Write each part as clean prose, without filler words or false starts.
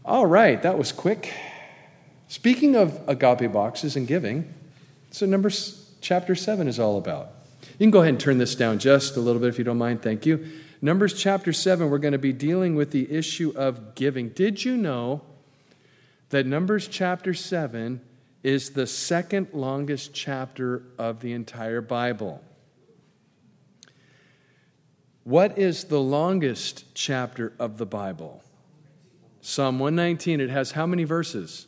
All right, that was quick. Speaking of agape boxes and giving, so Numbers chapter 7 is all about. You can go ahead and turn this down just a little bit if you don't mind. Thank you. Numbers chapter 7, we're going to be dealing with the issue of giving. Did you know that Numbers chapter 7 is the second longest chapter of the entire Bible? What is the longest chapter of the Bible? Psalm 119. It has how many verses?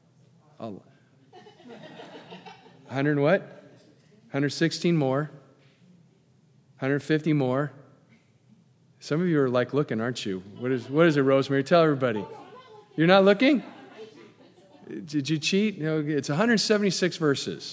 100 what? 116 more. 150 more. Some of you are like looking, aren't you? What is it, Rosemary? Tell everybody. You're not looking? Did you cheat? No, it's 176 verses.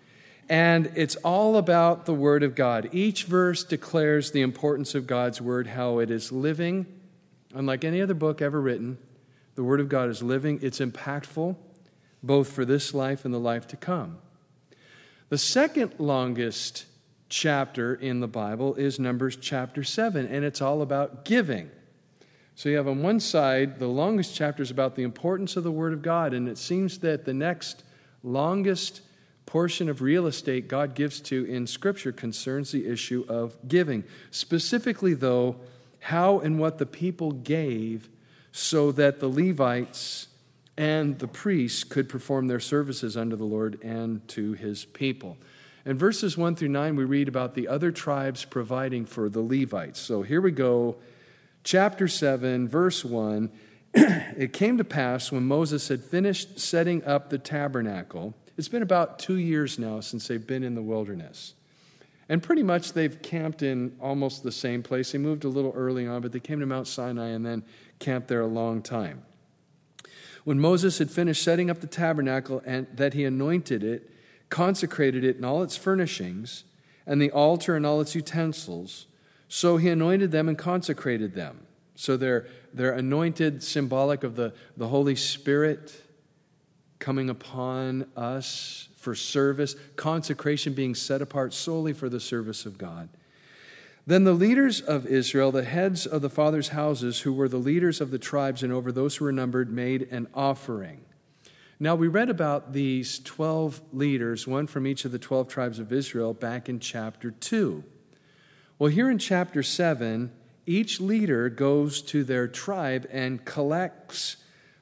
And it's all about the Word of God. Each verse declares the importance of God's Word, how it is living. Unlike any other book ever written, the Word of God is living. It's impactful, both for this life and the life to come. The second longest chapter in the Bible is Numbers chapter 7, and it's all about giving. So you have on one side, the longest chapter is about the importance of the Word of God, and it seems that the next longest portion of real estate God gives to in Scripture concerns the issue of giving. Specifically, though, how and what the people gave so that the Levites and the priests could perform their services unto the Lord and to His people. In verses 1 through 9, we read about the other tribes providing for the Levites. So here we go, chapter 7, verse 1. It came to pass when Moses had finished setting up the tabernacle. It's been about 2 years now since they've been in the wilderness. And pretty much they've camped in almost the same place. They moved a little early on, but they came to Mount Sinai and then camped there a long time. When Moses had finished setting up the tabernacle and that he anointed it, consecrated it in all its furnishings, and the altar and all its utensils, so he anointed them and consecrated them. So they're anointed, symbolic of the Holy Spirit coming upon us for service, consecration being set apart solely for the service of God. Then the leaders of Israel, the heads of the fathers' houses, who were the leaders of the tribes and over those who were numbered, made an offering. Now, we read about these 12 leaders, one from each of the 12 tribes of Israel, back in chapter 2. Well, here in chapter 7, each leader goes to their tribe and collects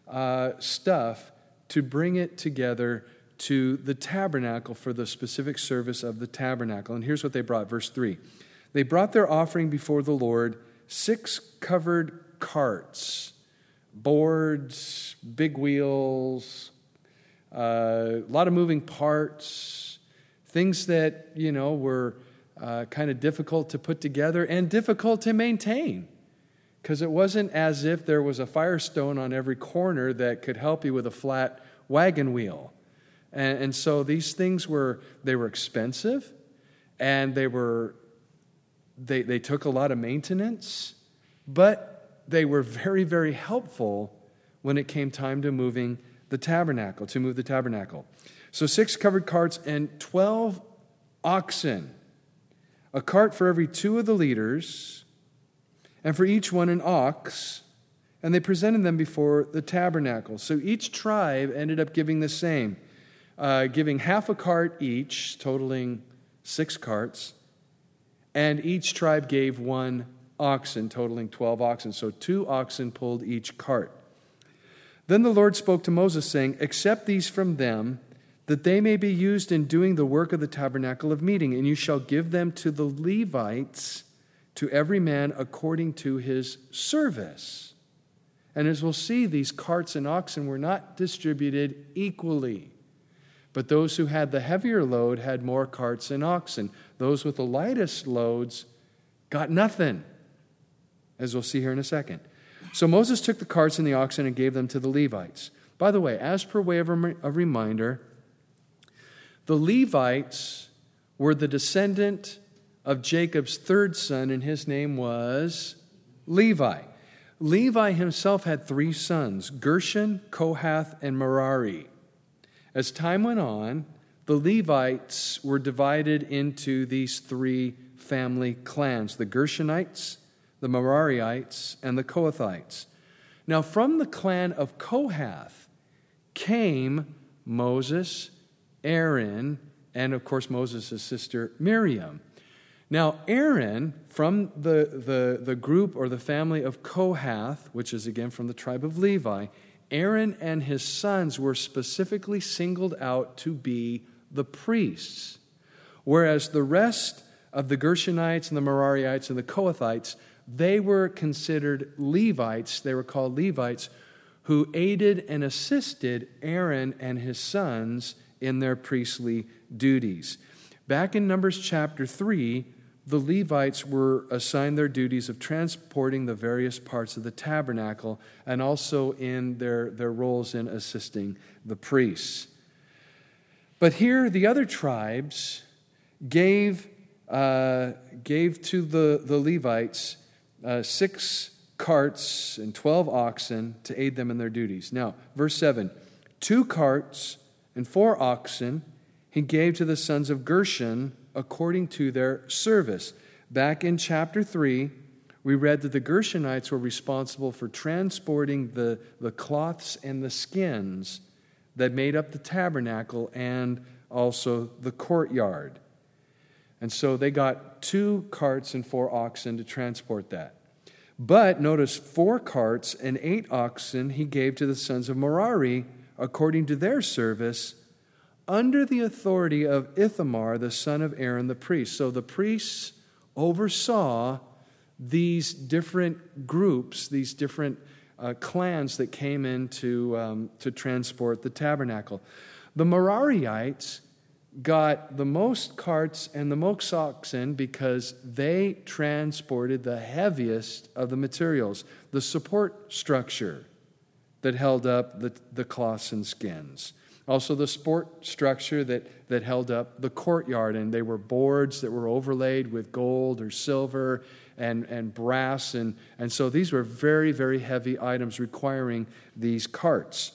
stuff to bring it together to the tabernacle for the specific service of the tabernacle. And here's what they brought, verse 3. They brought their offering before the Lord, 6 covered carts, boards, big wheels, a lot of moving parts, things that, were kind of difficult to put together and difficult to maintain. Because it wasn't as if there was a Firestone on every corner that could help you with a flat wagon wheel. And so these things were expensive, and they took a lot of maintenance, but they were very, very helpful when it came time to move the tabernacle. So 6 covered carts and 12 oxen, a cart for every 2 of the leaders, and for each one an ox, and they presented them before the tabernacle. So each tribe ended up giving the same, giving half a cart each, totaling 6 carts, and each tribe gave 1 oxen, totaling 12 oxen. So 2 oxen pulled each cart. Then the Lord spoke to Moses, saying, "Accept these from them, that they may be used in doing the work of the tabernacle of meeting, and you shall give them to the Levites, to every man according to his service." And as we'll see, these carts and oxen were not distributed equally. But those who had the heavier load had more carts and oxen. Those with the lightest loads got nothing, as we'll see here in a second. So Moses took the carts and the oxen and gave them to the Levites. By the way, as per way of a reminder, the Levites were the descendant of Jacob's 3rd son, and his name was Levi. Levi himself had 3 sons, Gershon, Kohath, and Merari. As time went on, the Levites were divided into these 3 family clans, the Gershonites, the Merariites, and the Kohathites. Now, from the clan of Kohath came Moses, Aaron, and of course Moses' sister Miriam. Now, Aaron, from the group or the family of Kohath, which is again from the tribe of Levi, Aaron and his sons were specifically singled out to be the priests, whereas the rest of the Gershonites and the Merarites and the Kohathites, they were considered Levites. They were called Levites, who aided and assisted Aaron and his sons in their priestly duties. Back in Numbers chapter 3, the Levites were assigned their duties of transporting the various parts of the tabernacle and also in their roles in assisting the priests. But here the other tribes gave to the Levites 6 carts and 12 oxen to aid them in their duties. Now, verse 7, 2 carts and 4 oxen he gave to the sons of Gershon according to their service. Back in chapter 3, we read that the Gershonites were responsible for transporting the cloths and the skins that made up the tabernacle and also the courtyard. And so they got 2 carts and 4 oxen to transport that. But notice 4 carts and 8 oxen he gave to the sons of Merari according to their service, under the authority of Ithamar, the son of Aaron the priest. So the priests oversaw these different groups, these different clans that came in to transport the tabernacle. The Merariites got the most carts and the most oxen because they transported the heaviest of the materials, the support structure that held up the cloths and skins. Also the support structure that held up the courtyard, and they were boards that were overlaid with gold or silver and brass, and so these were very, very heavy items requiring these carts.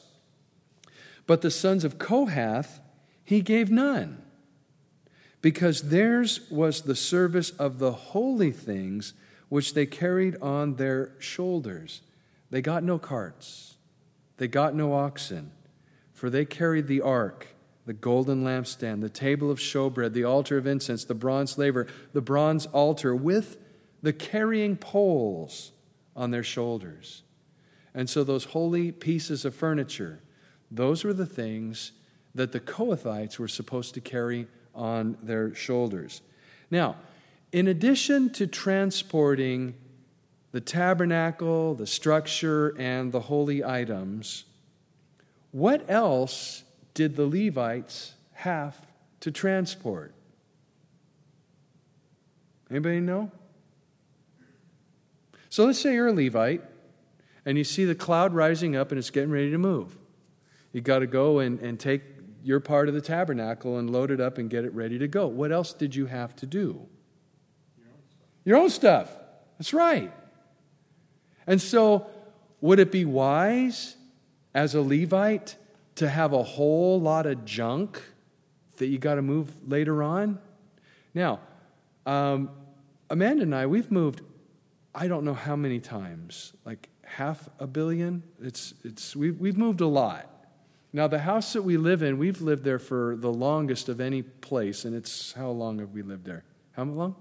But the sons of Kohath, he gave none, because theirs was the service of the holy things which they carried on their shoulders. They got no carts. They got no oxen, for they carried the ark, the golden lampstand, the table of showbread, the altar of incense, the bronze laver, the bronze altar, with the carrying poles on their shoulders. And so those holy pieces of furniture, those were the things that the Kohathites were supposed to carry on their shoulders. Now, in addition to transporting the tabernacle, the structure, and the holy items, what else did the Levites have to transport? Anybody know? So let's say you're a Levite, and you see the cloud rising up and it's getting ready to move. You got to go and take your part of the tabernacle and load it up and get it ready to go. What else did you have to do? Your own stuff. That's right. And so, would it be wise as a Levite to have a whole lot of junk that you got to move later on? Now, Amanda and I, we've moved, I don't know how many times, like 500 million. We've moved a lot. Now, the house that we live in, we've lived there for the longest of any place, and it's, how long have we lived there? How long?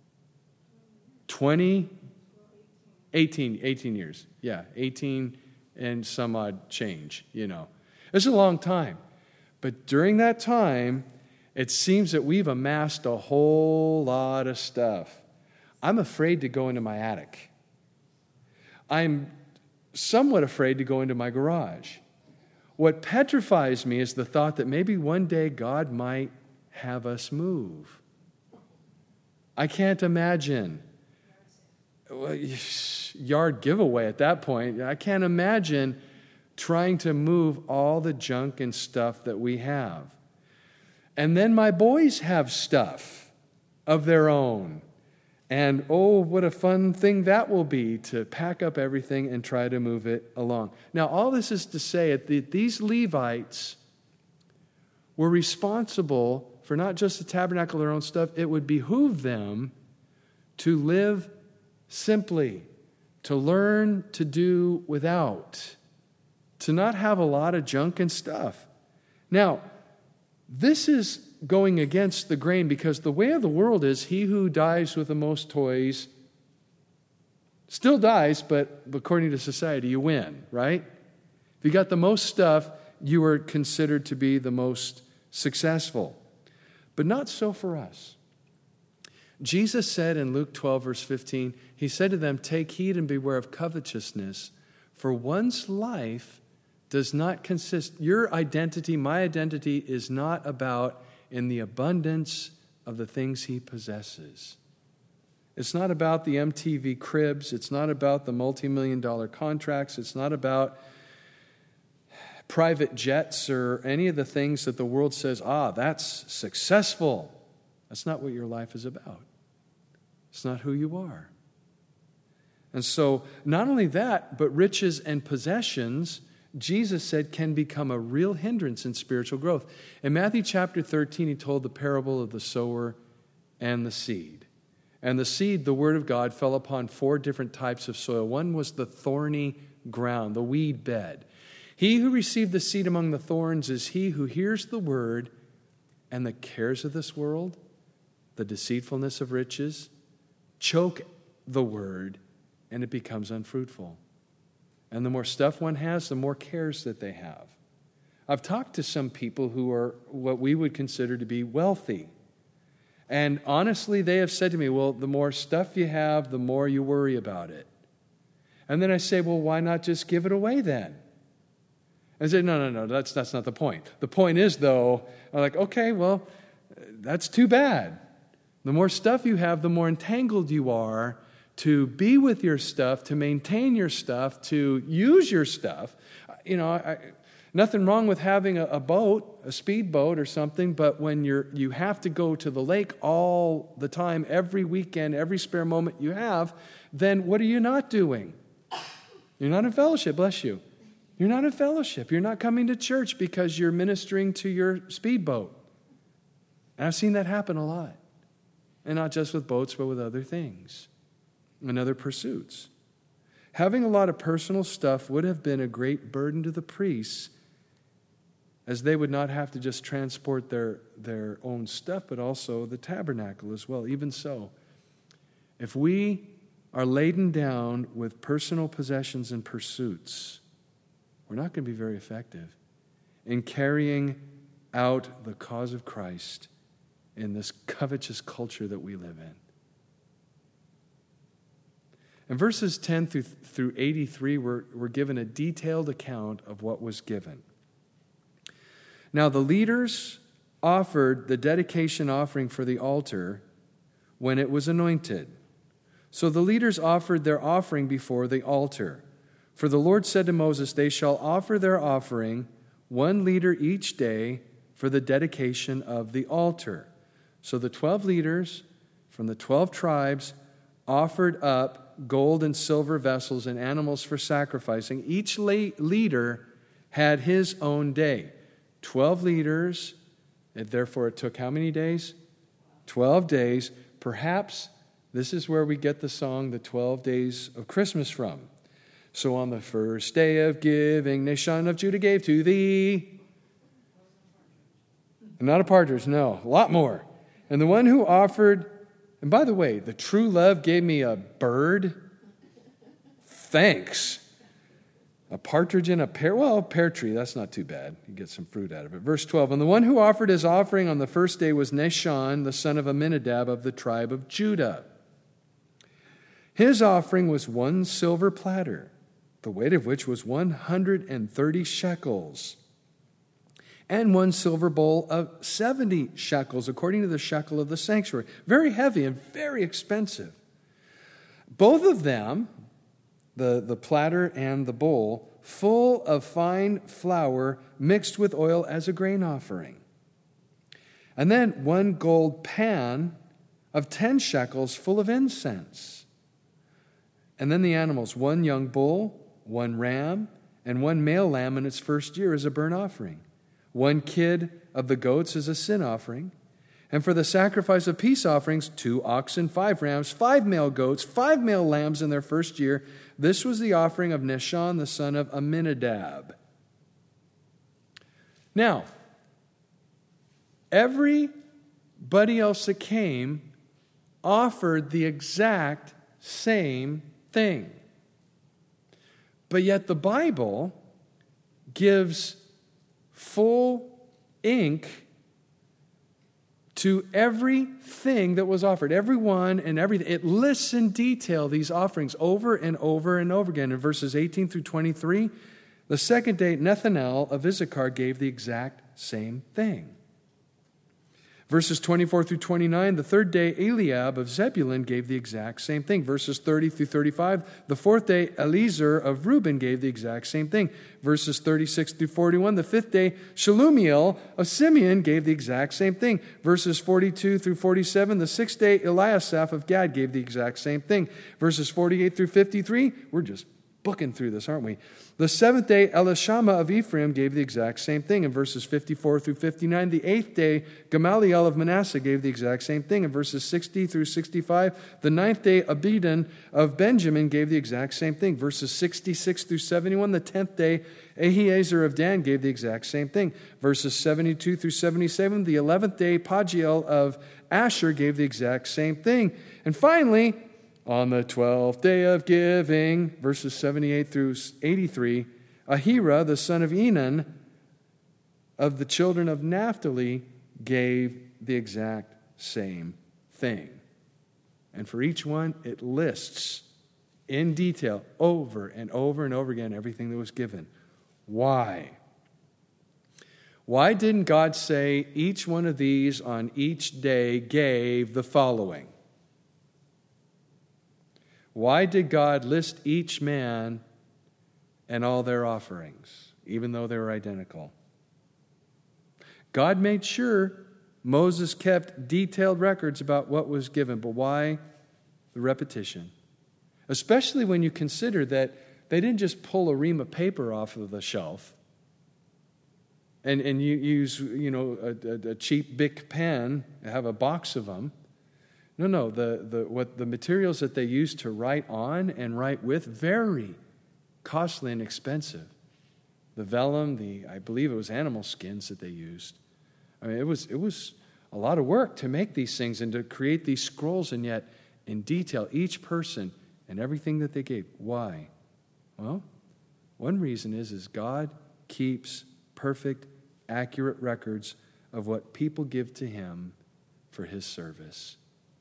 18 years. Yeah, 18 and some odd change, It's a long time. But during that time, it seems that we've amassed a whole lot of stuff. I'm afraid to go into my attic. I'm somewhat afraid to go into my garage. What petrifies me is the thought that maybe one day God might have us move. I can't imagine. Yard giveaway at that point. I can't imagine trying to move all the junk and stuff that we have. And then my boys have stuff of their own. And what a fun thing that will be to pack up everything and try to move it along. Now, all this is to say that these Levites were responsible for not just the tabernacle, their own stuff. It would behoove them to live simply, to learn to do without, to not have a lot of junk and stuff. Now, this is going against the grain because the way of the world is he who dies with the most toys still dies, but according to society, you win, right? If you got the most stuff, you are considered to be the most successful. But not so for us. Jesus said in Luke 12, verse 15, he said to them, "Take heed and beware of covetousness, for one's life does not consist, your identity, my identity, is not about in the abundance of the things he possesses." It's not about the MTV cribs. It's not about the multi-million-dollar contracts. It's not about private jets or any of the things that the world says, that's successful. That's not what your life is about. It's not who you are. And so, not only that, but riches and possessions, Jesus said, can become a real hindrance in spiritual growth. In Matthew chapter 13, he told the parable of the sower and the seed. And the seed, the word of God, fell upon 4 different types of soil. One was the thorny ground, the weed bed. He who received the seed among the thorns is he who hears the word, and the cares of this world, the deceitfulness of riches, choke the word, and it becomes unfruitful. And the more stuff one has, the more cares that they have. I've talked to some people who are what we would consider to be wealthy. And honestly, they have said to me, well, the more stuff you have, the more you worry about it. And then I say, well, why not just give it away then? I say, no, that's not the point. The point is, though, I'm like, okay, well, that's too bad. The more stuff you have, the more entangled you are to be with your stuff, to maintain your stuff, to use your stuff. Nothing wrong with having a boat, a speedboat or something, but when you have to go to the lake all the time, every weekend, every spare moment you have, then what are you not doing? You're not in fellowship, bless you. You're not in fellowship. You're not coming to church because you're ministering to your speedboat. And I've seen that happen a lot. And not just with boats, but with other things and other pursuits. Having a lot of personal stuff would have been a great burden to the priests, as they would not have to just transport their own stuff, but also the tabernacle as well. Even so, if we are laden down with personal possessions and pursuits, we're not going to be very effective in carrying out the cause of Christ in this covetous culture that we live in. In verses 10 through 83, we're given a detailed account of what was given. Now, the leaders offered the dedication offering for the altar when it was anointed. So the leaders offered their offering before the altar. For the Lord said to Moses, "They shall offer their offering, 1 liter each day, for the dedication of the altar." So the 12 leaders from the 12 tribes offered up gold and silver vessels and animals for sacrificing. Each leader had his own day. 12 leaders, and therefore it took how many days? 12 days. Perhaps this is where we get the song, the 12 Days of Christmas from. So on the first day of giving, nation of Judah gave to thee. Not a partridge, no, a lot more. And the one who offered, and by the way, the true love gave me a bird. Thanks. A partridge and a pear tree, that's not too bad. You get some fruit out of it. Verse 12, and the one who offered his offering on the first day was Nahshon, the son of Amminadab of the tribe of Judah. His offering was 1 silver platter, the weight of which was 130 shekels, and 1 silver bowl of 70 shekels, according to the shekel of the sanctuary. Very heavy and very expensive. Both of them, the platter and the bowl, full of fine flour mixed with oil as a grain offering. And then 1 gold pan of 10 shekels full of incense. And then the animals, 1 young bull, 1 ram, and 1 male lamb in its first year as a burnt offering. 1 kid of the goats as a sin offering. And for the sacrifice of peace offerings, 2 oxen, 5 rams, 5 male goats, 5 male lambs in their first year. This was the offering of Nahshon, the son of Amminadab. Now, everybody else that came offered the exact same thing. But yet the Bible gives full ink to everything that was offered. Everyone and everything. It lists in detail these offerings over and over and over again. In verses 18 through 23, the second day, Nethanel of Issachar gave the exact same thing. Verses 24 through 29, the third day, Eliab of Zebulun gave the exact same thing. Verses 30 through 35, the fourth day, Eliezer of Reuben gave the exact same thing. Verses 36 through 41, the fifth day, Shelumiel of Simeon gave the exact same thing. Verses 42 through 47, the sixth day, Eliasaph of Gad gave the exact same thing. Verses 48 through 53, we're just booking through this, aren't we? The seventh day, Elishama of Ephraim gave the exact same thing. In verses 54 through 59, the eighth day, Gamaliel of Manasseh gave the exact same thing. In verses 60 through 65, the ninth day, Abidan of Benjamin gave the exact same thing. Verses 66 through 71, the 10th day, Ahiezer of Dan gave the exact same thing. Verses 72 through 77, the 11th day, Pagiel of Asher gave the exact same thing. And finally, on the 12th day of giving, verses 78 through 83, Ahira, the son of Enan, of the children of Naphtali, gave the exact same thing. And for each one, it lists in detail over and over and over again everything that was given. Why? Why didn't God say each one of these on each day gave the following? Why did God list each man and all their offerings, even though they were identical? God made sure Moses kept detailed records about what was given, but why the repetition? Especially when you consider that they didn't just pull a ream of paper off of the shelf and you use a cheap Bic pen, have a box of them. No, the materials that they used to write on and write with, very costly and expensive. The vellum, I believe it was animal skins that they used. I mean, it was a lot of work to make these things and to create these scrolls, and yet in detail, each person and everything that they gave. Why? Well, one reason is God keeps perfect, accurate records of what people give to Him for His service.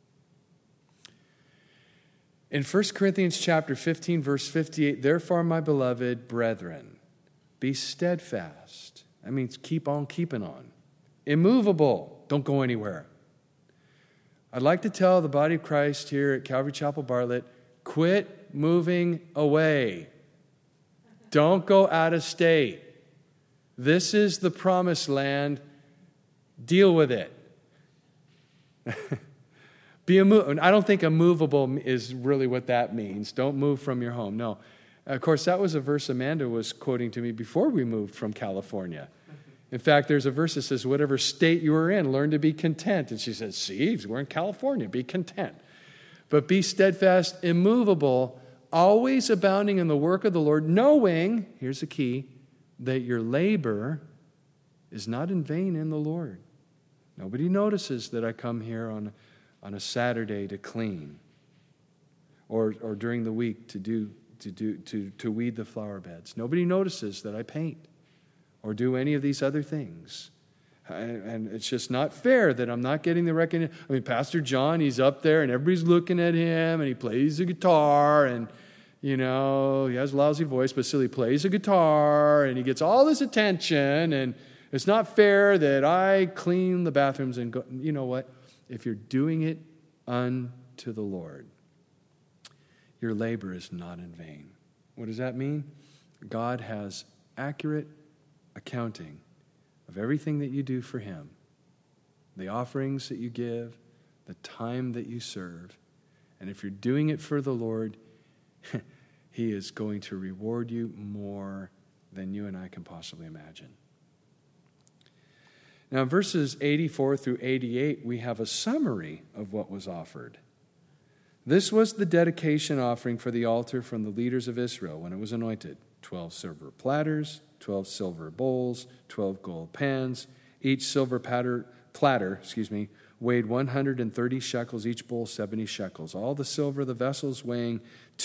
In 1 Corinthians chapter 15, verse 58, therefore, my beloved brethren, be steadfast. That means keep on keeping on. Immovable. Don't go anywhere. I'd like to tell the body of Christ here at Calvary Chapel Bartlett, quit moving away. Don't go out of state. This is the promised land. Deal with it. I don't think immovable is really what that means. Don't move from your home. No. Of course, that was a verse Amanda was quoting to me before we moved from California. In fact, there's a verse that says, whatever state you are in, learn to be content. And she says, see, we're in California, be content. But be steadfast, immovable, always abounding in the work of the Lord, knowing, here's the key, that your labor is not in vain in the Lord. Nobody notices that I come here on a Saturday to clean, or during the week to weed the flower beds. Nobody notices that I paint or do any of these other things. And it's just not fair that I'm not getting the recognition. I mean, Pastor John, he's up there and everybody's looking at him and he plays the guitar and, he has a lousy voice, but still he plays the guitar and he gets all this attention, and it's not fair that I clean the bathrooms and go. You know what? If you're doing it unto the Lord, your labor is not in vain. What does that mean? God has accurate accounting of everything that you do for Him, the offerings that you give, the time that you serve. And if you're doing it for the Lord, He is going to reward you more than you and I can possibly imagine. Now, in verses 84 through 88, we have a summary of what was offered. This was the dedication offering for the altar from the leaders of Israel when it was anointed. 12 silver platters, 12 silver bowls, 12 gold pans. Each silver platter weighed 130 shekels, each bowl 70 shekels. All the silver of the vessels weighing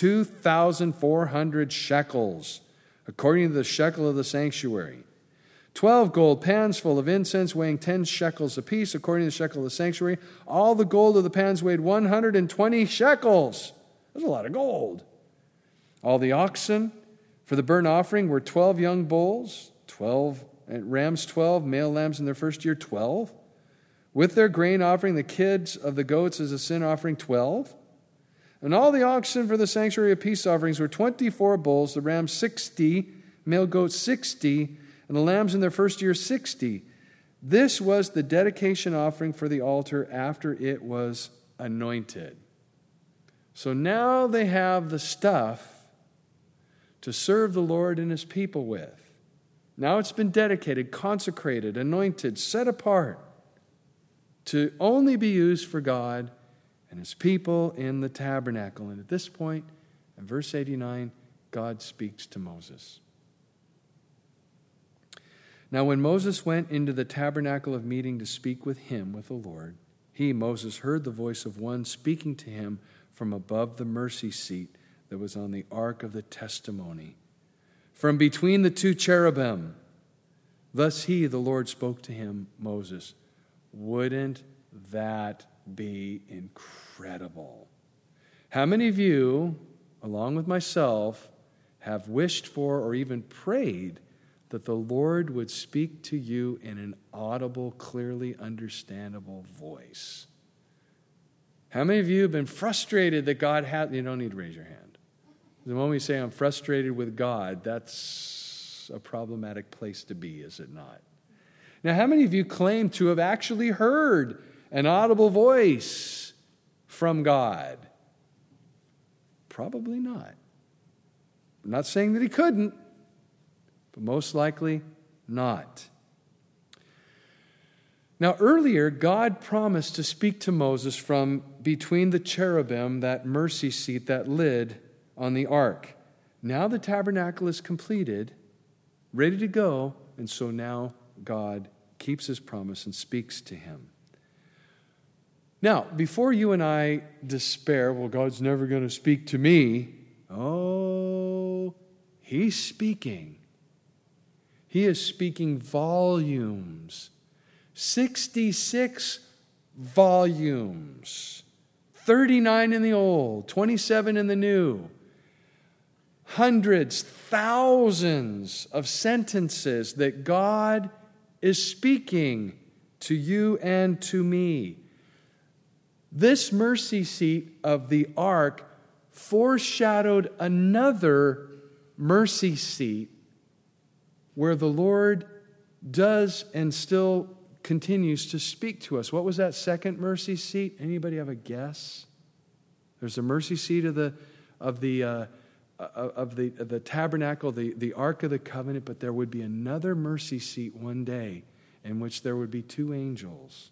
2,400 shekels, according to the shekel of the sanctuary. 12 gold pans full of incense weighing 10 shekels apiece, according to the shekel of the sanctuary. All the gold of the pans weighed 120 shekels. That's a lot of gold. All the oxen for the burnt offering were 12 young bulls, 12 rams 12, male lambs in their first year 12. With their grain offering, the kids of the goats as a sin offering 12. And all the oxen for the sanctuary of peace offerings were 24 bulls, the rams 60, male goats 60, and the lambs in their first year 60. This was the dedication offering for the altar after it was anointed. So now they have the stuff to serve the Lord and his people with. Now it's been dedicated, consecrated, anointed, set apart to only be used for God and his people in the tabernacle. And at this point, in verse 89, God speaks to Moses. Now when Moses went into the tabernacle of meeting to speak with the Lord, he, Moses, heard the voice of one speaking to him from above the mercy seat that was on the ark of the testimony, from between the two cherubim. Thus he, the Lord, spoke to him, Moses. Wouldn't that be incredible? How many of you, along with myself, have wished for or even prayed that the Lord would speak to you in an audible, clearly understandable voice? How many of you have been frustrated that God has... You don't need to raise your hand. The moment we say I'm frustrated with God, that's a problematic place to be, is it not? Now, how many of you claim to have actually heard an audible voice from God? Probably not. I'm not saying that he couldn't, but most likely not. Now, earlier, God promised to speak to Moses from between the cherubim, that mercy seat, that lid on the ark. Now the tabernacle is completed, ready to go, and so now God keeps his promise and speaks to him. Now, before you and I despair, well, God's never going to speak to me. Oh, he's speaking. He is speaking volumes. 66 volumes. 39 in the Old, 27 in the New. Hundreds, thousands of sentences that God is speaking to you and to me. This mercy seat of the ark foreshadowed another mercy seat where the Lord does and still continues to speak to us. What was that second mercy seat? Anybody have a guess? There's a mercy seat of the tabernacle, the Ark of the Covenant, but there would be another mercy seat one day in which there would be two angels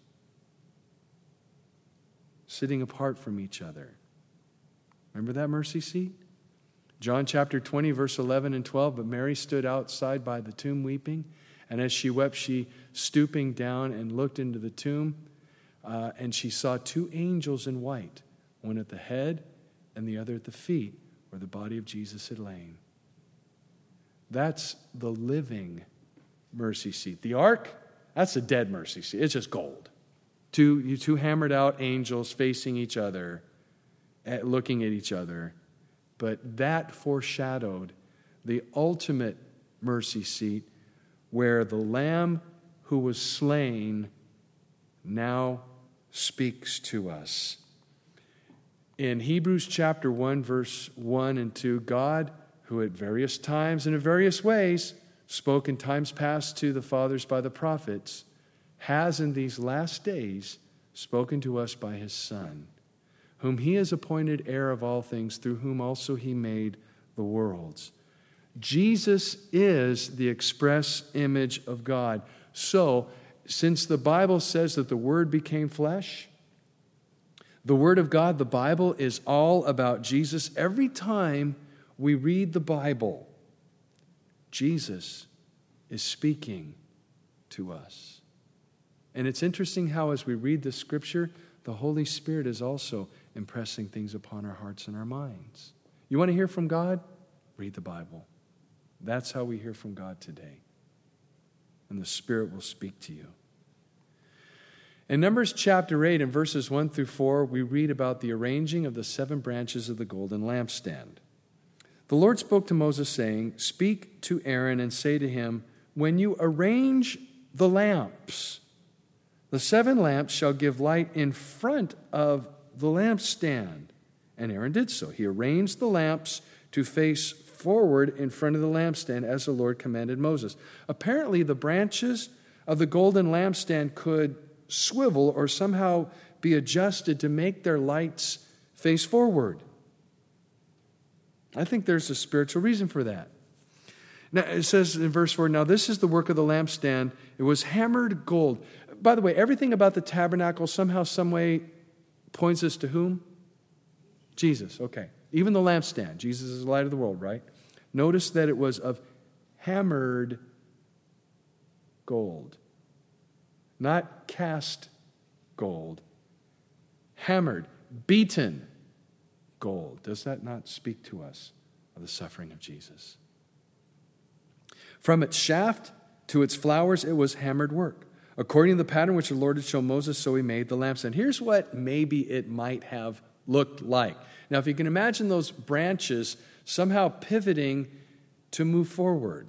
sitting apart from each other. Remember that mercy seat? John chapter 20, verse 11 and 12, but Mary stood outside by the tomb weeping, and as she wept, she stooping down and looked into the tomb, and she saw two angels in white, one at the head and the other at the feet, where the body of Jesus had lain. That's the living mercy seat. The ark, that's a dead mercy seat. It's just gold. Two hammered out angels facing each other, looking at each other. But that foreshadowed the ultimate mercy seat where the Lamb who was slain now speaks to us. In Hebrews chapter 1, verse 1 and 2, God, who at various times and in various ways spoke in times past to the fathers by the prophets, has in these last days spoken to us by his Son, whom he has appointed heir of all things, through whom also he made the worlds. Jesus is the express image of God. So, since the Bible says that the Word became flesh, The Word of God, the Bible, is all about Jesus. Every time we read the Bible, Jesus is speaking to us. And it's interesting how as we read the Scripture, the Holy Spirit is also impressing things upon our hearts and our minds. You want to hear from God? Read the Bible. That's how we hear from God today. And the Spirit will speak to you. In Numbers chapter 8 and verses 1 through 4, we read about the arranging of the 7 branches of the golden lampstand. The Lord spoke to Moses, saying, "Speak to Aaron and say to him, when you arrange the lamps, the 7 lamps shall give light in front of the lampstand." And Aaron did so. He arranged the lamps to face forward in front of the lampstand as the Lord commanded Moses. Apparently, the branches of the golden lampstand could swivel or somehow be adjusted to make their lights face forward. I think there's a spiritual reason for that. Now, it says in verse 4, "Now this is the work of the lampstand. It was hammered gold." By the way, everything about the tabernacle somehow, some way points us to whom? Jesus, okay. Even the lampstand. Jesus is the light of the world, right? Notice that it was of hammered gold. Not cast gold. Hammered, beaten gold. Does that not speak to us of the suffering of Jesus? From its shaft to its flowers, it was hammered work. According to the pattern which the Lord had shown Moses, so he made the lampstand. Here's what maybe it might have looked like. Now, if you can imagine those branches somehow pivoting to move forward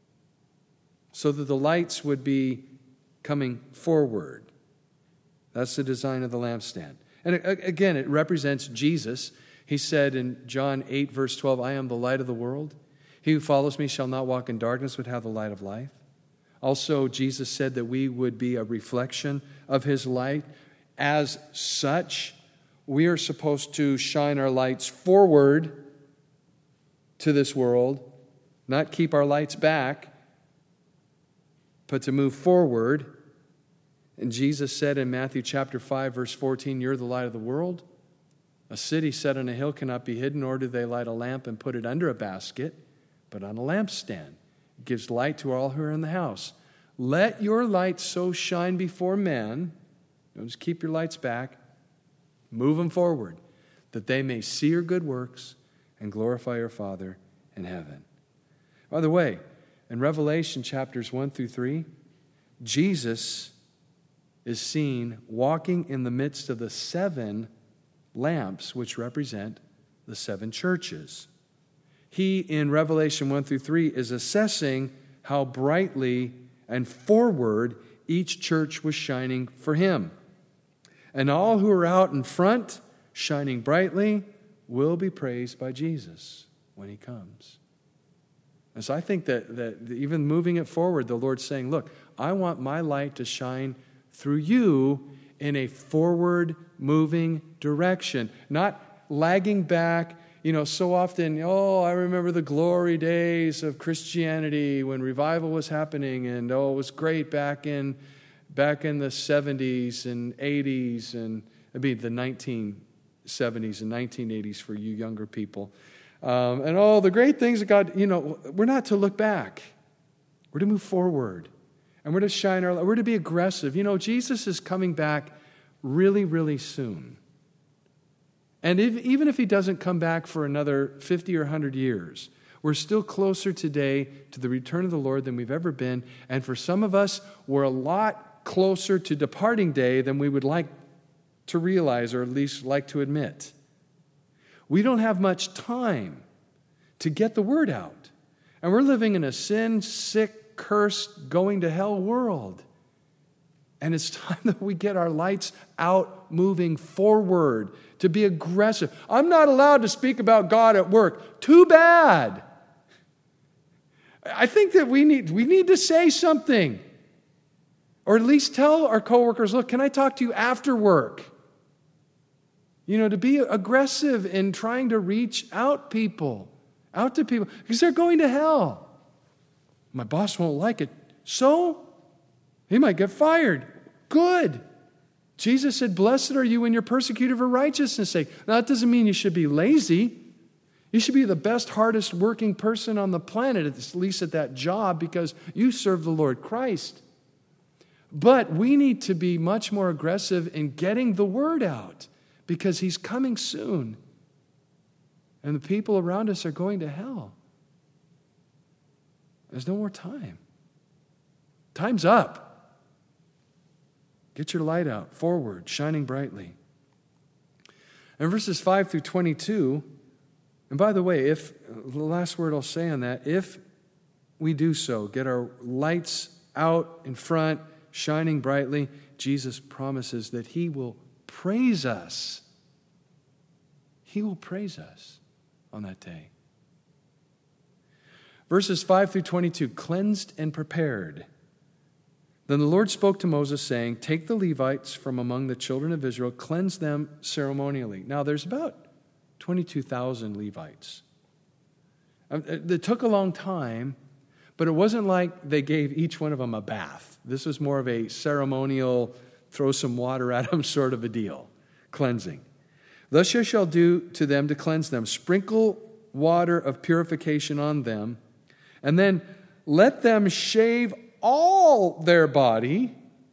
so that the lights would be coming forward. That's the design of the lampstand. And again, it represents Jesus. He said in John 8, verse 12, "I am the light of the world. He who follows me shall not walk in darkness, but have the light of life." Also, Jesus said that we would be a reflection of his light. As such, we are supposed to shine our lights forward to this world, not keep our lights back, but to move forward. And Jesus said in Matthew chapter 5, verse 14, "You're the light of the world. A city set on a hill cannot be hidden, nor do they light a lamp and put it under a basket, but on a lampstand. It gives light to all who are in the house. Let your light so shine before men," don't just keep your lights back, move them forward, "that they may see your good works and glorify your Father in heaven." By the way, in Revelation chapters 1 through 3, Jesus is seen walking in the midst of the 7 lamps, which represent the 7 churches. He, in Revelation 1 through 3, is assessing how brightly and forward each church was shining for him. And all who are out in front, shining brightly, will be praised by Jesus when he comes. And so I think that even moving it forward, the Lord's saying, look, I want my light to shine through you in a forward-moving direction, not lagging back. You know, so often, I remember the glory days of Christianity when revival was happening, and it was great back in the 70s and 80s, and it'd be the 1970s and 1980s for you younger people. And all the great things that God, we're not to look back. We're to move forward. And we're to shine our light. We're to be aggressive. Jesus is coming back really, really soon. And even if he doesn't come back for another 50 or 100 years, we're still closer today to the return of the Lord than we've ever been. And for some of us, we're a lot closer to departing day than we would like to realize, or at least like to admit. We don't have much time to get the word out. And we're living in a sin, sick, cursed, going to hell world. And it's time that we get our lights out, moving forward, to be aggressive. I'm not allowed to speak about God at work. Too bad. I think that we need to say something. Or at least tell our coworkers, look, can I talk to you after work? To be aggressive in trying to reach out to people, because they're going to hell. My boss won't like it. So, he might get fired. Good. Jesus said, blessed are you when you're persecuted for righteousness' sake. Now, that doesn't mean you should be lazy. You should be the best, hardest working person on the planet, at least at that job, because you serve the Lord Christ. But we need to be much more aggressive in getting the word out, because he's coming soon. And the people around us are going to hell. There's no more time. Time's up. Get your light out, forward, shining brightly. And verses 5 through 22, and by the way, the last word I'll say on that, if we do so, get our lights out in front, shining brightly, Jesus promises that he will praise us. He will praise us on that day. Verses 5 through 22, cleansed and prepared. Then the Lord spoke to Moses, saying, take the Levites from among the children of Israel, cleanse them ceremonially. Now, there's about 22,000 Levites. It took a long time, but it wasn't like they gave each one of them a bath. This was more of a ceremonial, throw some water at them sort of a deal, cleansing. Thus you shall do to them to cleanse them. Sprinkle water of purification on them, and then let them shave all their body.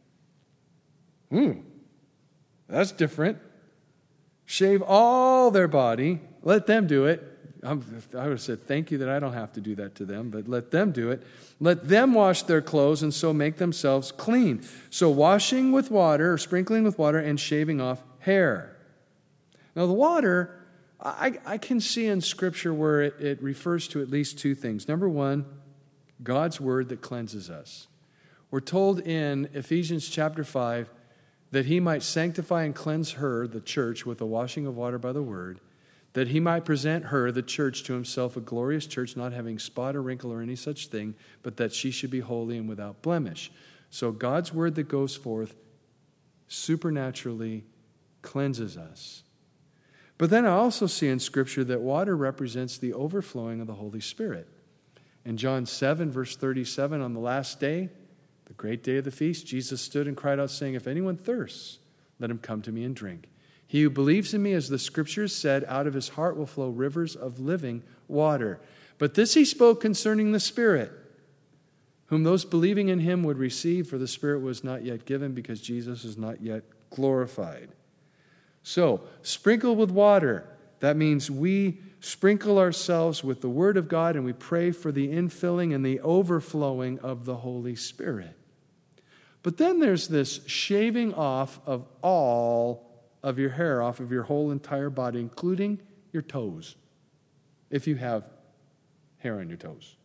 That's different. Shave all their body. Let them do it. I would have said, thank you that I don't have to do that to them, but let them do it. Let them wash their clothes and so make themselves clean. So washing with water, or sprinkling with water, and shaving off hair. Now the water, I can see in Scripture where it refers to at least two things. Number one, God's word that cleanses us. We're told in Ephesians chapter 5 that he might sanctify and cleanse her, the church, with the washing of water by the word, that he might present her, the church, to himself, a glorious church, not having spot or wrinkle or any such thing, but that she should be holy and without blemish. So God's word that goes forth supernaturally cleanses us. But then I also see in Scripture that water represents the overflowing of the Holy Spirit. In John 7, verse 37, on the last day, the great day of the feast, Jesus stood and cried out, saying, if anyone thirsts, let him come to me and drink. He who believes in me, as the Scriptures said, out of his heart will flow rivers of living water. But this he spoke concerning the Spirit, whom those believing in him would receive, for the Spirit was not yet given, because Jesus is not yet glorified. So, sprinkle with water. That means we sprinkle ourselves with the Word of God and we pray for the infilling and the overflowing of the Holy Spirit. But then there's this shaving off of all of your hair, off of your whole entire body, including your toes, if you have hair on your toes.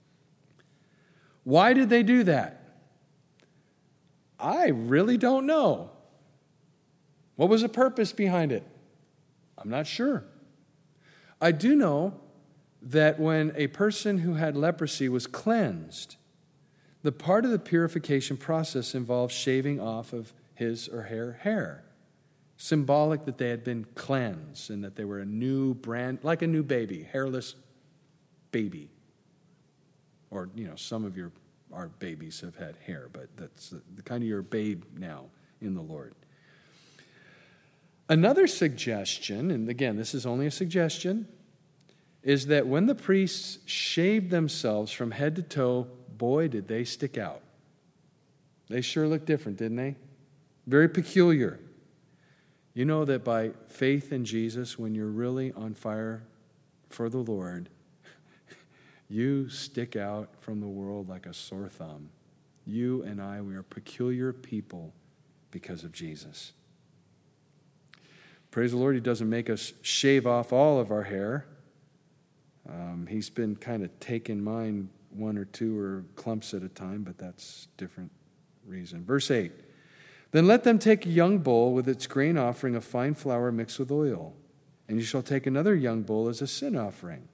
Why did they do that? I really don't know. What was the purpose behind it? I'm not sure. I do know that when a person who had leprosy was cleansed, the part of the purification process involved shaving off of his or her hair. Symbolic that they had been cleansed and that they were a new brand, like a new baby, hairless baby. Or, some of our babies have had hair, but that's the kind of your babe now in the Lord. Another suggestion, and again, this is only a suggestion, is that when the priests shaved themselves from head to toe, boy, did they stick out. They sure looked different, didn't they? Very peculiar. You know that by faith in Jesus, when you're really on fire for the Lord, you stick out from the world like a sore thumb. You and I, we are peculiar people because of Jesus. Praise the Lord, he doesn't make us shave off all of our hair. He's been kind of taking mine one or two or clumps at a time, but that's a different reason. Verse 8, then let them take a young bull with its grain offering of fine flour mixed with oil, and you shall take another young bull as a sin offering.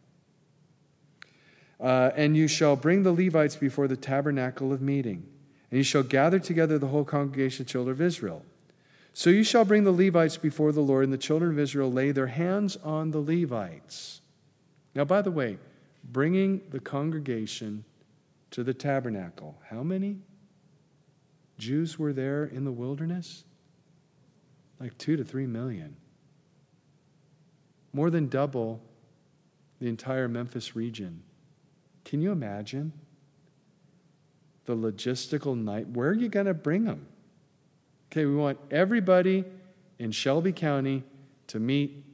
And you shall bring the Levites before the tabernacle of meeting, and you shall gather together the whole congregation of children of Israel. So you shall bring the Levites before the Lord, and the children of Israel lay their hands on the Levites. Now, by the way, bringing the congregation to the tabernacle, how many Jews were there in the wilderness? like 2 to 3 million. More than double the entire Memphis region. Can you imagine the logistical night? Where are you going to bring them? Okay, we want everybody in Shelby County to meet,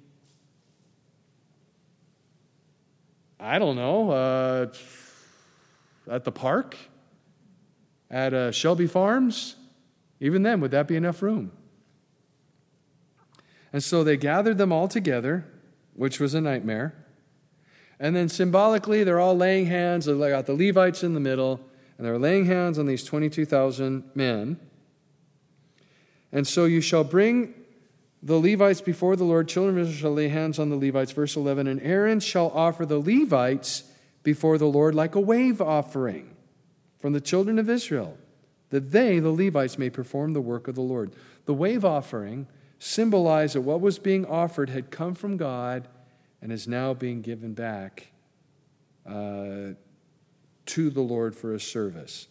I don't know, at the park, at Shelby Farms. Even then, would that be enough room? And so they gathered them all together, which was a nightmare. And then symbolically, they're all laying hands. They got the Levites in the middle, and they're laying hands on these 22,000 men. And so you shall bring the Levites before the Lord. Children of Israel shall lay hands on the Levites. Verse 11, and Aaron shall offer the Levites before the Lord like a wave offering from the children of Israel, that they, the Levites, may perform the work of the Lord. The wave offering symbolized that what was being offered had come from God and is now being given back to the Lord for a service.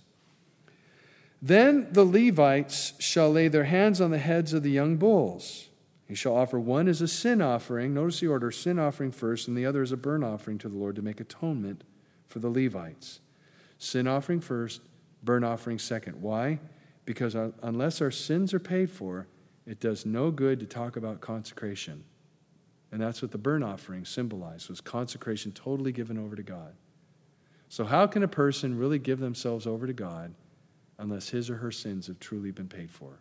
Then the Levites shall lay their hands on the heads of the young bulls. He shall offer one as a sin offering. Notice the order, sin offering first, and the other as a burnt offering to the Lord to make atonement for the Levites. Sin offering first, burnt offering second. Why? Because unless our sins are paid for, it does no good to talk about consecration. And that's what the burnt offering symbolized, was consecration totally given over to God. So how can a person really give themselves over to God unless his or her sins have truly been paid for?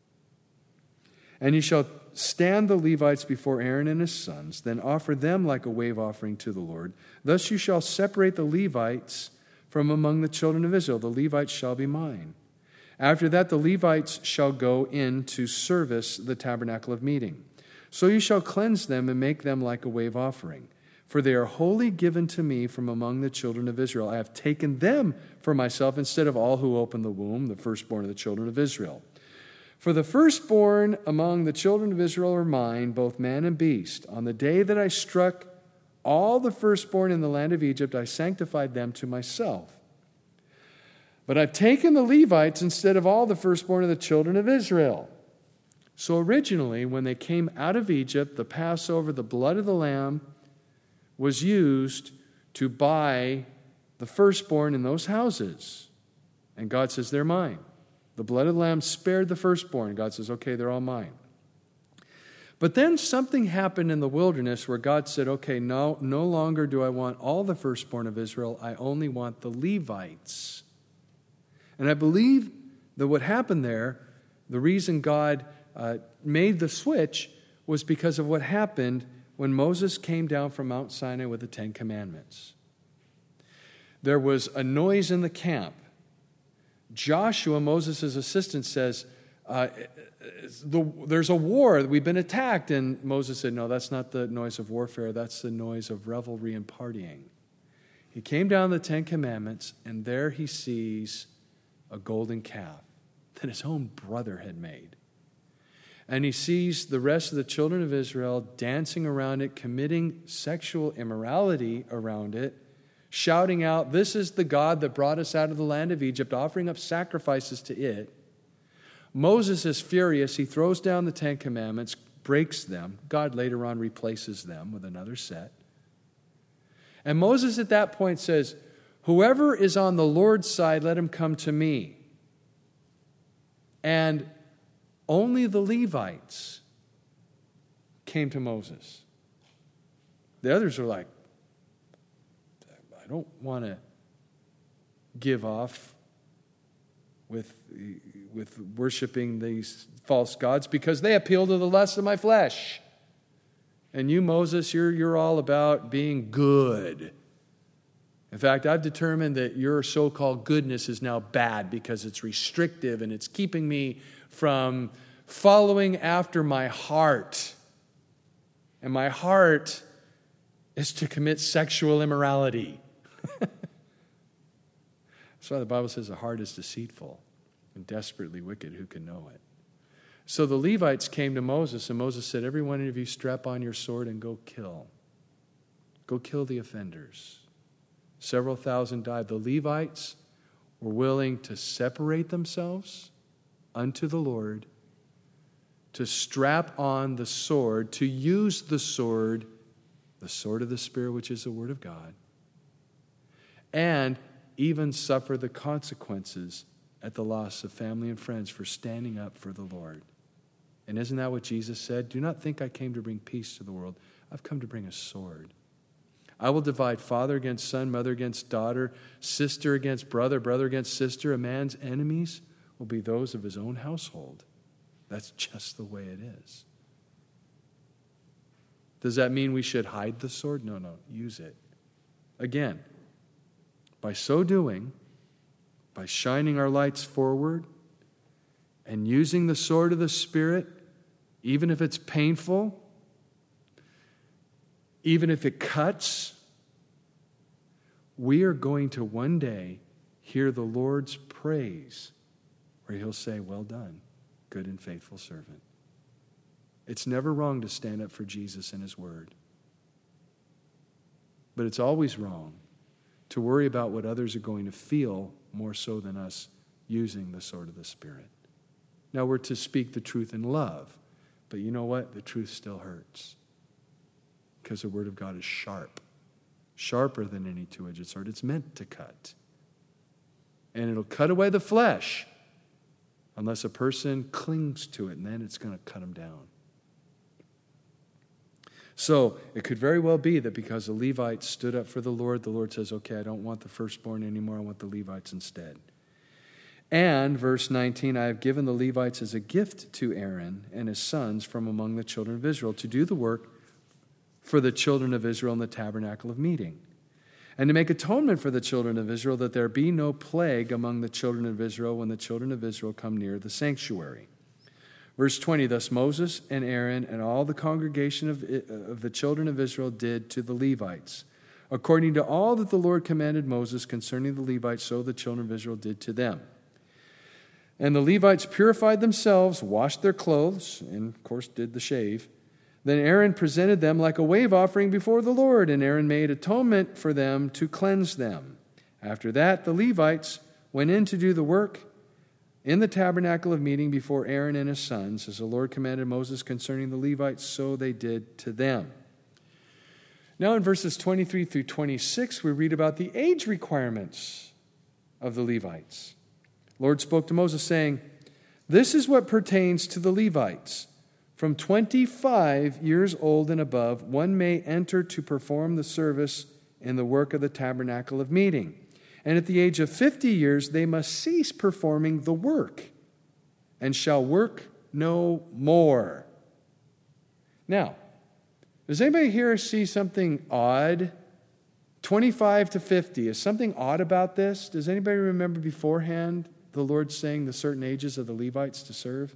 And you shall stand the Levites before Aaron and his sons, then offer them like a wave offering to the Lord. Thus you shall separate the Levites from among the children of Israel. The Levites shall be mine. After that, the Levites shall go in to service the tabernacle of meeting. So you shall cleanse them and make them like a wave offering. For they are wholly given to me from among the children of Israel. I have taken them for myself instead of all who open the womb, the firstborn of the children of Israel. For the firstborn among the children of Israel are mine, both man and beast. On the day that I struck all the firstborn in the land of Egypt, I sanctified them to myself. But I've taken the Levites instead of all the firstborn of the children of Israel. So originally, when they came out of Egypt, the Passover, the blood of the lamb, was used to buy the firstborn in those houses. And God says, they're mine. The blood of the lamb spared the firstborn. God says, okay, they're all mine. But then something happened in the wilderness where God said, okay, no longer do I want all the firstborn of Israel. I only want the Levites. And I believe that what happened there, the reason God made the switch was because of what happened when Moses came down from Mount Sinai with the Ten Commandments. There was a noise in the camp. Joshua, Moses' assistant, says, there's a war, we've been attacked. And Moses said, no, that's not the noise of warfare, that's the noise of revelry and partying. He came down the Ten Commandments, and there he sees a golden calf that his own brother had made. And he sees the rest of the children of Israel dancing around it, committing sexual immorality around it, shouting out, this is the God that brought us out of the land of Egypt, offering up sacrifices to it. Moses is furious. He throws down the Ten Commandments, breaks them. God later on replaces them with another set. And Moses at that point says, whoever is on the Lord's side, let him come to me. And only the Levites came to Moses. The others were like, I don't want to give off with worshiping these false gods because they appeal to the lust of my flesh. And you, Moses, you're all about being good. In fact, I've determined that your so-called goodness is now bad because it's restrictive and it's keeping me from following after my heart. And my heart is to commit sexual immorality. That's why the Bible says the heart is deceitful and desperately wicked. Who can know it? So the Levites came to Moses, and Moses said, every one of you strap on your sword and go kill. Go kill the offenders. Several thousand died. The Levites were willing to separate themselves unto the Lord to strap on the sword, to use the sword of the Spirit, which is the Word of God, and even suffer the consequences at the loss of family and friends for standing up for the Lord. And isn't that what Jesus said? Do not think I came to bring peace to the world. I've come to bring a sword. I will divide father against son, mother against daughter, sister against brother, brother against sister. A man's enemies will be those of his own household. That's just the way it is. Does that mean we should hide the sword? No, use it. Again, by so doing, by shining our lights forward and using the sword of the Spirit, even if it's painful, even if it cuts, we are going to one day hear the Lord's praise, where He'll say, well done, good and faithful servant. It's never wrong to stand up for Jesus and His Word. But it's always wrong to worry about what others are going to feel more so than us using the sword of the Spirit. Now, we're to speak the truth in love, but you know what? The truth still hurts, because the Word of God is sharp, sharper than any two-edged sword. It's meant to cut. And it'll cut away the flesh unless a person clings to it, and then it's going to cut them down. So it could very well be that because the Levites stood up for the Lord says, okay, I don't want the firstborn anymore, I want the Levites instead. And, verse 19, I have given the Levites as a gift to Aaron and his sons from among the children of Israel to do the work for the children of Israel in the tabernacle of meeting, and to make atonement for the children of Israel, that there be no plague among the children of Israel when the children of Israel come near the sanctuary. Verse 20, thus Moses and Aaron and all the congregation of the children of Israel did to the Levites, according to all that the Lord commanded Moses concerning the Levites, so the children of Israel did to them. And the Levites purified themselves, washed their clothes, and of course did the shave. Then Aaron presented them like a wave offering before the Lord, and Aaron made atonement for them to cleanse them. After that, the Levites went in to do the work in the tabernacle of meeting before Aaron and his sons, as the Lord commanded Moses concerning the Levites, so they did to them. Now in verses 23 through 26, we read about the age requirements of the Levites. The Lord spoke to Moses, saying, this is what pertains to the Levites. From 25 years old and above, one may enter to perform the service in the work of the tabernacle of meeting. And at the age of 50 years, they must cease performing the work and shall work no more. Now, does anybody here see something odd? 25 to 50. Is something odd about this? Does anybody remember beforehand the Lord saying the certain ages of the Levites to serve?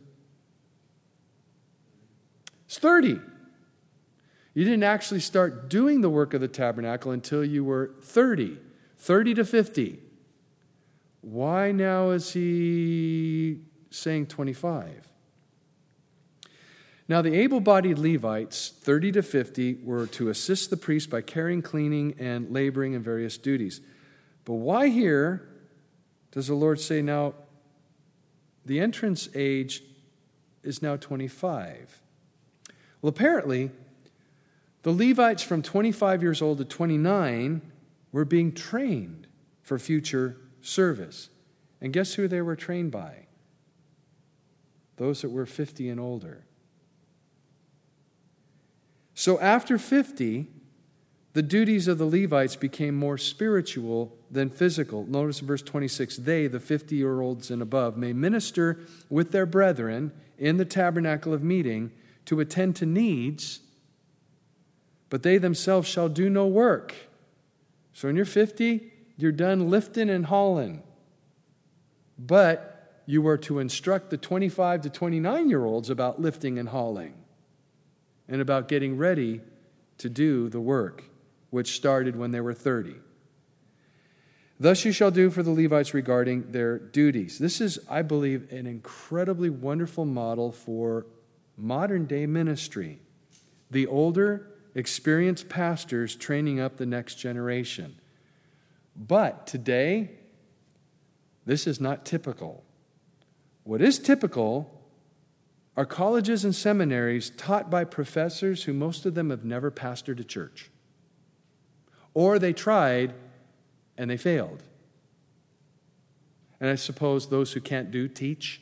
It's 30. You didn't actually start doing the work of the tabernacle until you were 30 to 50. Why now is he saying 25? Now, the able-bodied Levites, 30 to 50, were to assist the priest by carrying, cleaning, and laboring in various duties. But why here does the Lord say now the entrance age is now 25? Well, apparently, the Levites from 25 years old to 29 were being trained for future service. And guess who they were trained by? Those that were 50 and older. So after 50, the duties of the Levites became more spiritual than physical. Notice in verse 26, they, the 50-year-olds and above, may minister with their brethren in the tabernacle of meeting to attend to needs, but they themselves shall do no work. So when you're 50, you're done lifting and hauling. But you are to instruct the 25 to 29-year-olds about lifting and hauling and about getting ready to do the work, which started when they were 30. Thus you shall do for the Levites regarding their duties. This is, I believe, an incredibly wonderful model for modern-day ministry. The older, experienced pastors training up the next generation. But today, this is not typical. What is typical are colleges and seminaries taught by professors who most of them have never pastored a church. Or they tried and they failed. And I suppose those who can't do teach.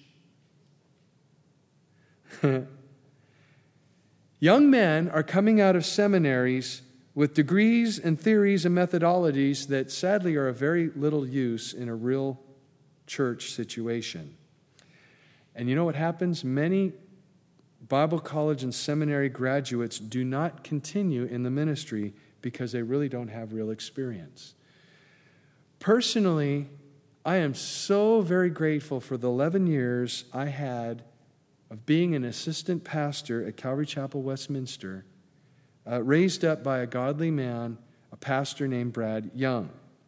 Young men are coming out of seminaries with degrees and theories and methodologies that sadly are of very little use in a real church situation. And you know what happens? Many Bible college and seminary graduates do not continue in the ministry because they really don't have real experience. Personally, I am so very grateful for the 11 years I had of being an assistant pastor at Calvary Chapel, Westminster, raised up by a godly man, a pastor named Brad Young.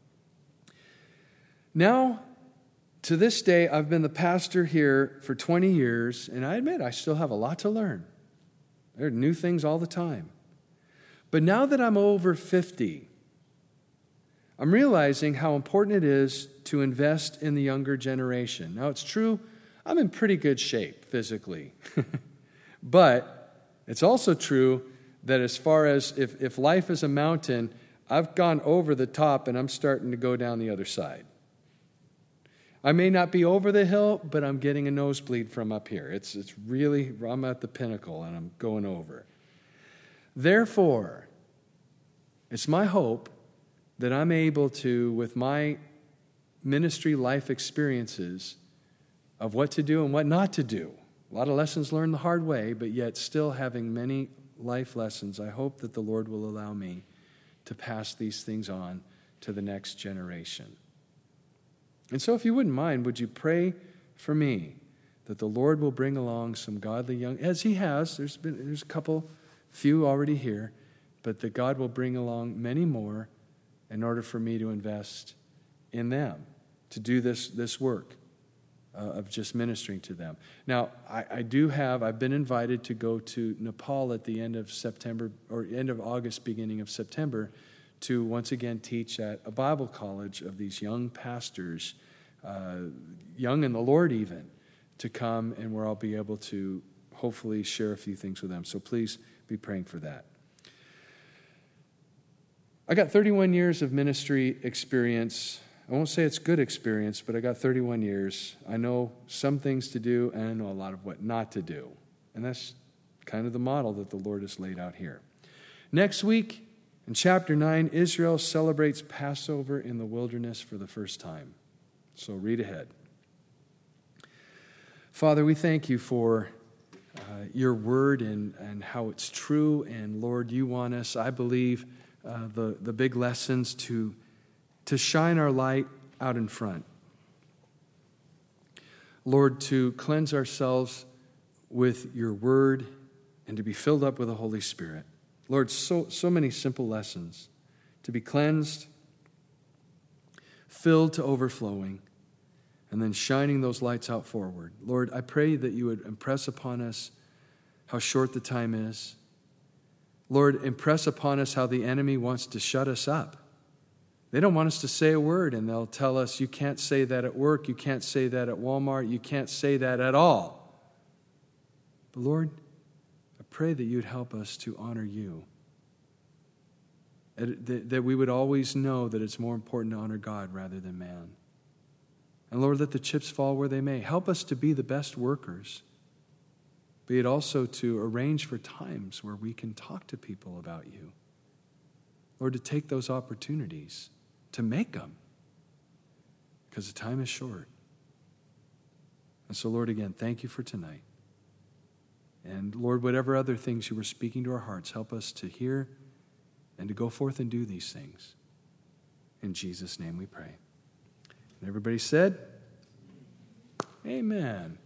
Now, to this day, I've been the pastor here for 20 years, and I admit I still have a lot to learn. There are new things all the time. But now that I'm over 50, I'm realizing how important it is to invest in the younger generation. Now, it's true, I'm in pretty good shape physically. But it's also true that as far as if life is a mountain, I've gone over the top and I'm starting to go down the other side. I may not be over the hill, but I'm getting a nosebleed from up here. It's really, I'm at the pinnacle and I'm going over. Therefore, it's my hope that I'm able to, with my ministry life experiences of what to do and what not to do, a lot of lessons learned the hard way, but yet still having many life lessons, I hope that the Lord will allow me to pass these things on to the next generation. And so if you wouldn't mind, would you pray for me that the Lord will bring along some godly young, as He has, there's a few already here, but that God will bring along many more in order for me to invest in them, to do this work of just ministering to them. Now, I've been invited to go to Nepal at the end of September, or end of August, beginning of September, to once again teach at a Bible college of these young pastors, young in the Lord even, to come and where I'll be able to hopefully share a few things with them. So please be praying for that. I got 31 years of ministry experience. I won't say it's good experience, but I got 31 years. I know some things to do, and I know a lot of what not to do. And that's kind of the model that the Lord has laid out here. Next week, in chapter 9, Israel celebrates Passover in the wilderness for the first time. So read ahead. Father, we thank you for your word and how it's true. And Lord, you want us, I believe, the big lessons to shine our light out in front. Lord, to cleanse ourselves with your word and to be filled up with the Holy Spirit. Lord, so many simple lessons. To be cleansed, filled to overflowing, and then shining those lights out forward. Lord, I pray that you would impress upon us how short the time is. Lord, impress upon us how the enemy wants to shut us up. They don't want us to say a word, and they'll tell us, you can't say that at work, you can't say that at Walmart, you can't say that at all. But Lord, I pray that you'd help us to honor you. That we would always know that it's more important to honor God rather than man. And Lord, let the chips fall where they may. Help us to be the best workers. Be it also to arrange for times where we can talk to people about you. Lord, to take those opportunities, to make them. Because the time is short. And so, Lord, again, thank you for tonight. And Lord, whatever other things you were speaking to our hearts, help us to hear and to go forth and do these things. In Jesus' name we pray. And everybody said, amen.